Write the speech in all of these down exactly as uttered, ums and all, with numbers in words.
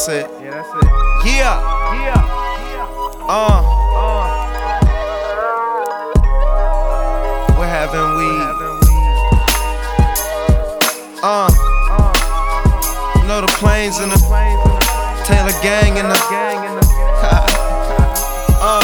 that's it. Yeah, that's it. Yeah. Yeah. Uh. Uh. We're having weed. Having weed. Uh. Uh. You know the planes and the Planes in the Taylor gang and the gang in the uh.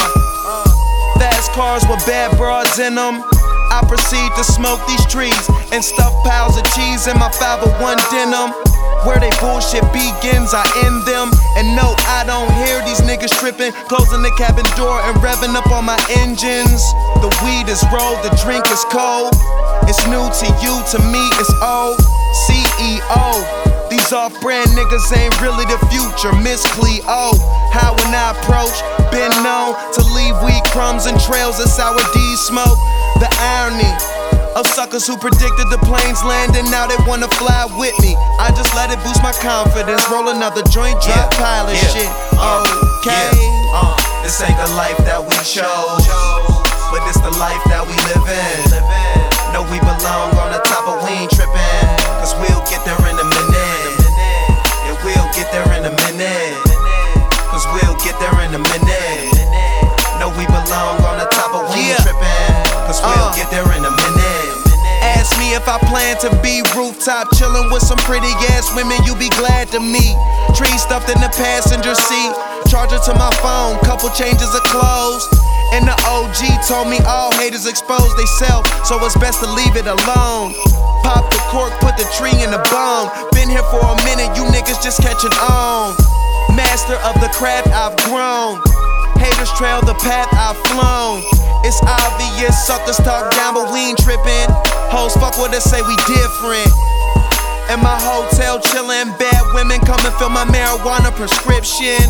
Fast cars with bad broads in them. I proceed to smoke these trees and stuff piles of cheese in my five oh one denim. Where they bullshit begins, I end them. And no, I don't hear these niggas tripping, closing the cabin door and revving up on my engines. The weed is rolled, the drink is cold. It's new to you, to me it's old. C E O, these off-brand niggas ain't really the future. Miss Cleo, how when I approach, been known to leave weed crumbs and trails of sour D smoke. The irony of suckers who predicted the planes landing, now they wanna fly with me. I just let it boost my confidence, roll another joint, drop yeah, pilot yeah, shit. uh, Okay. Yeah, uh, this ain't the life that we chose, but it's the life that we live in. Know we belong on the top of we ain't trippin', cause we'll get there in a minute. Yeah, we'll get there in a minute, cause we'll get there in a minute. Know we belong on the top of we ain't Yeah. trippin', cause we'll Uh. get there in a minute. Ask me if I plan to be rooftop chillin' with some pretty ass women you be glad to meet. Tree stuffed in the passenger seat, charger to my phone, couple changes of clothes. And the O G told me all haters expose they self, so it's best to leave it alone. Pop the cork, put the tree in the bone. Been here for a minute, you niggas just catching on. Master of the craft I've grown. Haters trail the path I've flown. It's obvious suckers talk down, but we ain't trippin'. Hoes fuck with us, say we different. In my hotel chillin', bad women come and fill my marijuana prescription.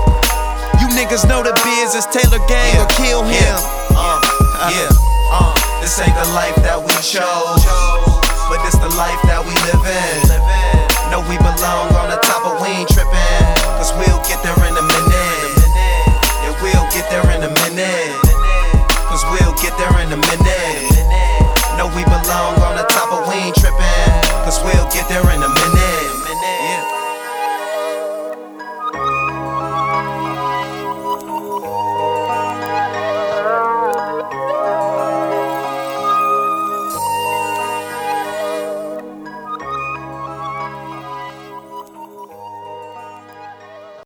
You niggas know the biz is Taylor gang Yeah, or kill him. Yeah, uh, yeah, uh, this ain't the life that we chose, but it's the life that we live in. Know we belong on the top of we ain't trippin', cause we'll get there in a minute. Yeah, we'll get there in a minute, cause we'll get there in a minute. Know we belong on the